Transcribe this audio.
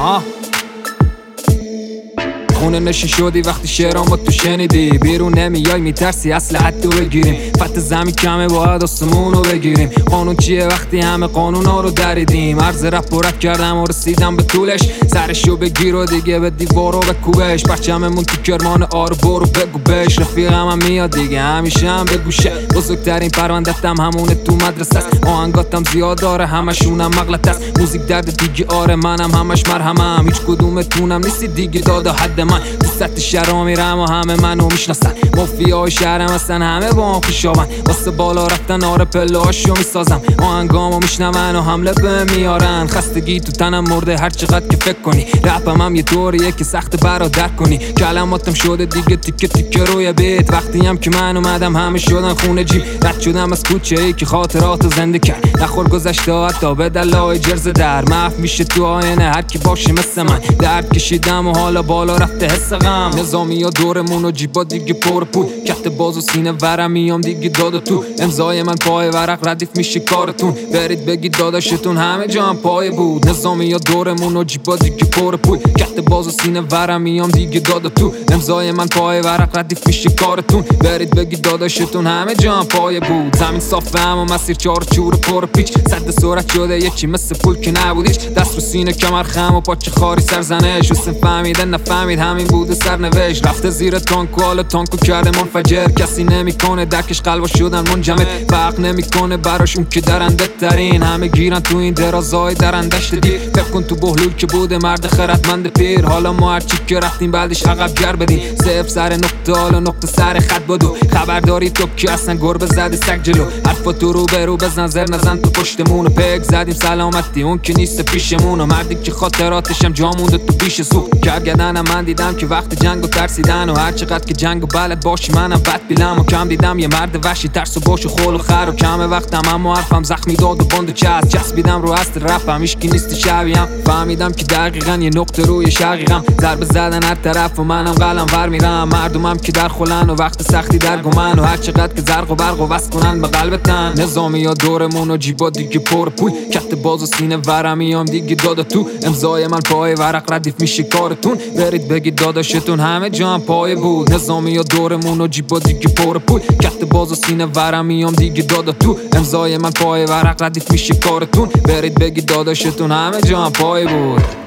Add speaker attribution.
Speaker 1: خونه نشین شدی وقتی شعرامو تو شنیدی، بیرون نمیای میترسی اصل حدو بگیریم، فت زمین کمه باید آسمونو بگیریم. قانون چیه وقتی همه قانونا رو دریدیم؟ عرض رپ و رپ کردم و رسیدم به طولش، سرشو بگیر و دیگه به دیوارو بکوبش. پرچممون تو کرمان آرو برو بگو بش، رفیقم هم میاد دیگه همیشه هم به گوشه. بزرگترین پرونده‌ام همونه تو مدرسه است، آهنگاتم زیاد داره همشونم مغلطه است. موزیک درد دیگه آره منم همش مرهمم، هیچ کدومتونم نیستی دیگه دادا حد من. تو سطح شهرها میرم و همه منو میشناسن، مافیای شهرم هستن همه با هم خوشابن. واسه بالا رفتن آره پله هاشو میسازم، آهنگامو میشنون و حمله به میارن. خستگی تو تنم مرده هر چقدر که فکر کنی، رپم هم یه طوریه که سخت برادر کنی. کلماتم شده دیگه تیکه تیکه روی بیت، وقتی هم که من اومدم همه شدن خونه جیب. رد شدم از کوچه ای که خاطراتو زنده کرد، نخور گذشته حتی به دلای جرز در. محو میشه تو آینه هر کی باشه مثل من، درد کشیدم و حالا بالا رفته حس غم. نظامی ها دورمون و جیبا دیگه پر پول، کت باز و سینه ورم میام دیگه دادا تو. امضای من پای ورق ردیف میشه کارتون، برید بگید داداشتون همه جا هم پای بود. نظامی ها دورمون و جیبا دیگه پر پول، کت باز و سینه ورم میام دیگه دادا تو. امضای من پای ورق ردیف میشه کارتون، برید بگید داداشتون همه جا هم پای بود. زمین صافه اما مسیر چارچور پر پیچ، صد سرعت شده یکی مثل پول که نبودیش. دست رو سینه کمر خم و پاچه خاری سرزنش، حسن فهمیده نفهمید همین بوده سرنوشت. رفته زیر تانکو حالا تانکو کرده منفجر، کسی نمیکنه درکش قلبا شدن منجمد. فرق نمیکنه براش اون که درنده ترین، همه گیرن تو این درازای درندشت دیر. فکر کن تو بهلول که بوده مرد خردمند پیر، حالا ما هرچی که رفتیم بعدش عقب گر بدیم. صفر سر نقطه حالا نقطه سر خط بدو، خبرداری تو که اصلا گربه زدی سگ جلو. حرفا تو رو برو بزن زر نزن تو پشتمونو، پک زدیم سلامتی اون که نیست پیشمونو. مردی که خاطراتشم جا مونده تو پیش سو کرگدنم. من دیدم که وقت جنگو ترسیدن و هر چقدر که جنگو بلد باشی منم بد بیلم و کم دیدم یه مرد وحشی ترس و باش و خول و خر و کم وقتم اما حرفم زخمی داد و بند و چسبیدم رو اصل رپم هیچکی نیستی شبیهم. فهمیدم که دقیقاً یه نقطه روی شقیقم، ضربه زدن هر طرف و منم قلم ور میرم. مردمم که در خلن و وقت سختی در گمن و هر چقدر که زرق و برق و وصل کنن به قلبتن. نظامی ها دورمون و جیبا دیگه پر پول، کت باز و سینه ورم میام دیگه دادا تو. امضای من پای ورق ردیف میشه کارتون، برید بگید داداشتون همه جا هم پای بود. نظامی ها دورمون و جیبا دیگه پر پول، کت باز و سینه ورم میام دیگه دادا تو. امضای من پای ورق ردیف میشه کارتون، برید بگید داداشتون همه جا هم پای بود.